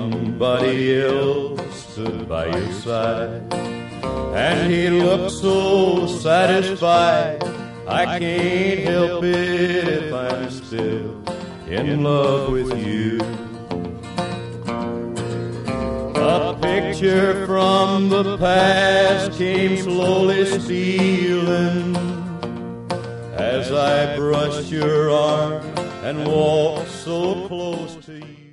somebody else stood by your side, and he looked so satisfied. I can't help it if I'm still in love with you. A picture from the past came slowly stealing as I brushed your arm and walked so close to you.